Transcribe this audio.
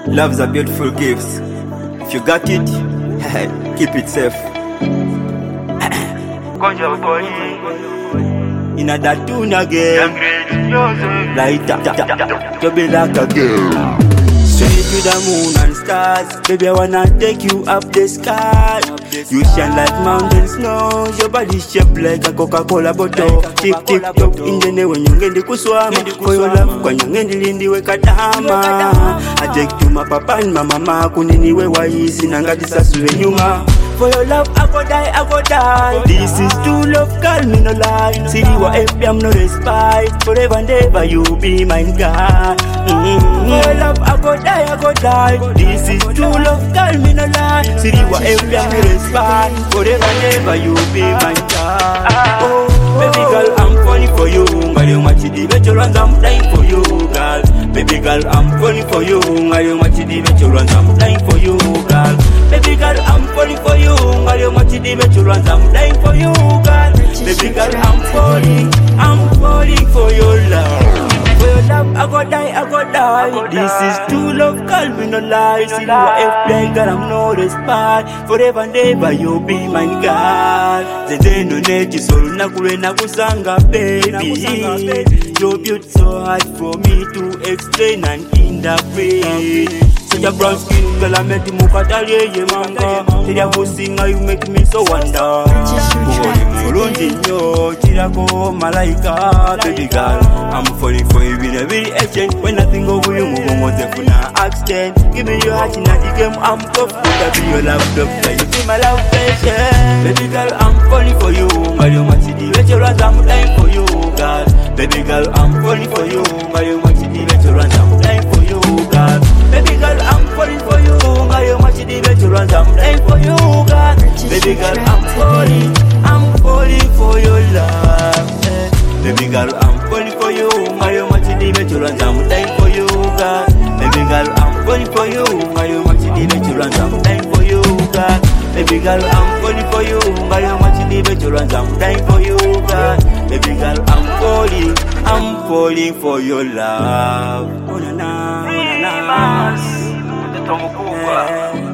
Love's a beautiful gift. If you got it, keep it safe. In a that tune again, like that, to be like a girl. Straight to the moon and stars, baby I wanna take you up the sky. You shine like mountain snows, your body shaped like a Coca-Cola bottle. Tip tip top in the when you get the kuswama. For your love, when you get the lindi we katama. I take to my papa and my mama, kunini we wa isi nanga disasuwe nyuma. For your love, I go die, I go die. This is true love, call me no lie. See you happy, I'm no respite. Forever and ever, you be mine, God. For your love, I go die, I go die. This is true love, call me no lie. See you happy, I'm no respite. Forever and ever, you be mine, God. Oh, baby girl, I'm falling for you. Girl, you match the veterans, I'm dying for you, girl. Baby girl, I'm falling for you. Girl, you match the veterans, I'm dying for you, girl. Baby girl, I'm falling for you. Girl, you match the veterans, I'm dying for you, girl. Baby girl, I'm falling for your love. For your love, I go die, I go die. This is true love, call me no lie. See you a play, girl, I'm no respite. Forever and ever, you be my God. Zendo neti solo nakule nakusanga, baby. Your beauty so hard for me to explain and interpret. Such a brown skin girl, I met him mukatalie ye manga. Tell ya singer, you make me so wonder. Mulunjinyo, chirako malaika. Baby girl, I'm falling for you in a very exchange. When I think of you, move on to funa accent. Give me your heart in the game, I'm tough. I'll be your love doctor, you be my love patient. Baby girl, I'm falling for you. Girl, you match the veterans, I'm dying for you, girl. Baby girl, I'm falling for you. Girl, you match the veterans, I'm dying for you, girl. Baby girl, I'm falling for you. Girl, you match the veterans, I'm dying for you, girl. Baby girl, I'm falling for your love. Baby girl, I'm falling for you. Girl, you match the veterans, I'm dying for you, girl. Baby girl, I'm falling for you. Girl, you match the veterans, I'm dying for you, girl. Baby girl, I'm falling for you. Girl, you match the veterans, I'm dying for you, girl. Baby girl, I'm falling for your love. Oh na na, oh na na.